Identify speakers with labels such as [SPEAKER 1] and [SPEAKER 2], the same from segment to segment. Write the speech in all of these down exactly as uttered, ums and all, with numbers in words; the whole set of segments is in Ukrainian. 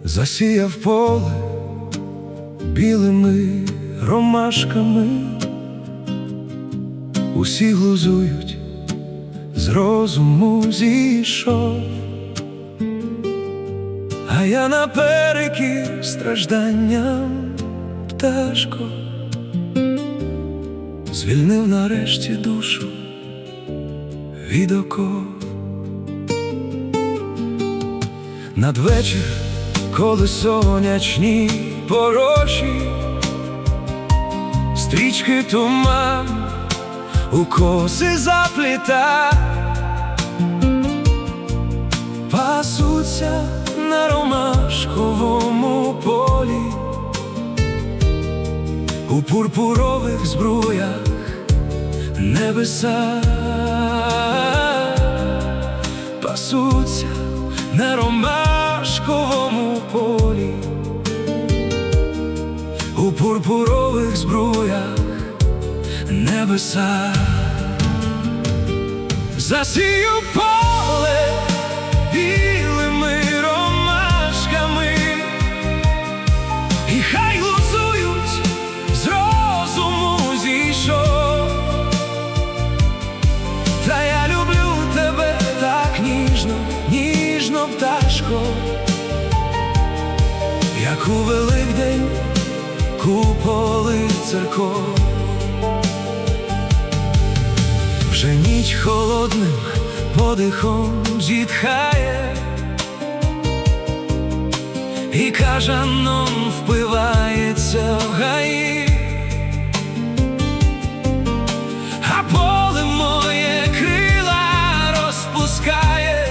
[SPEAKER 1] Засіяв поле білими ромашками, усі глузують, з розуму зійшов, а я наперекір стражданням, пташко, звільнив нарешті душу від оков. Надвечір, коли сонячні порочі, стрічки туман у коси запліта, пасуться на ромашковому полі, у пурпурових збруях небеса, пасуться на ромашковому полі, у пурпурових збруях небеса. Засію поле білими ромашками, і хай глузують, з розуму зійшов, та я люблю тебе так ніжно, ніжно, пташко, як у Великдень куполи церков. Вже ніч холодним подихом зітхає, і кажаном впивається в гаї, а поле моє крила розпускає,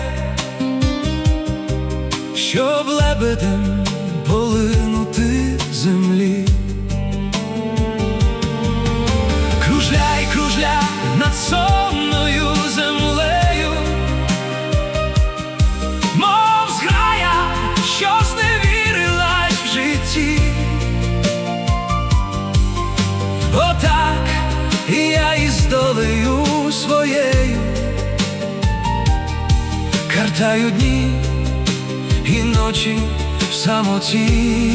[SPEAKER 1] щоб лебедем полинути землі. Кружляй, кружляй над сонною землею, мов зграя, що зневірилась в житті. Отак я із долею своєю картаю дні і ночі в самоті.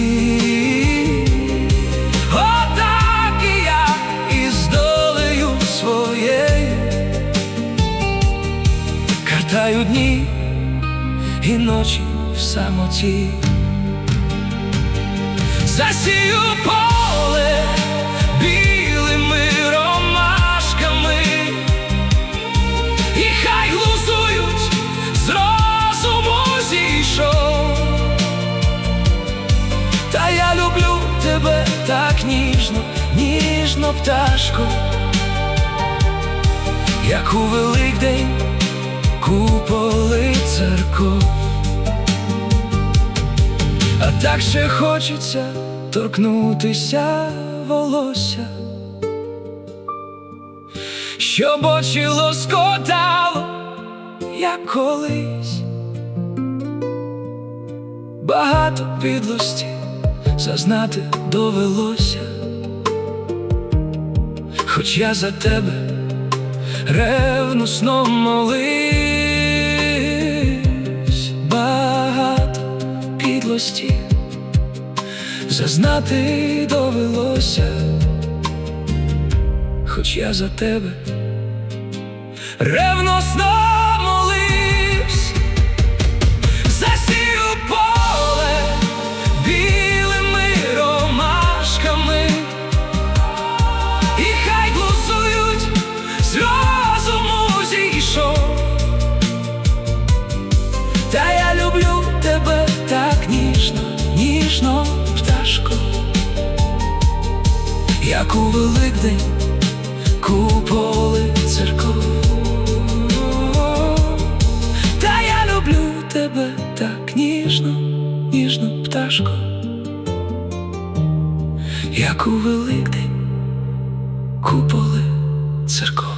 [SPEAKER 1] Отак і я із долею своєю картаю дні і ночі в самоті. Засію поле білими ромашками, і хай глузують, з розуму зійшов, та я люблю тебе так ніжно, ніжно, пташко, як у Великдень куполи церков. А так ще хочеться торкнутися волосся, щоб очі лоскотало, як колись. Багато підлості зазнати довелося, хоч я за тебе ревносно моливсь. Багато підлості зазнати довелося, хоч я за тебе ревносно моливсь. Засію поле білими ромашками, і хай глузують, з розуму зійшов, та я люблю тебе так ніжно, ніжно, пташко, як у Великдень куполи церков. Та я люблю тебе так ніжно, ніжно, пташко, як у Великдень куполи церков.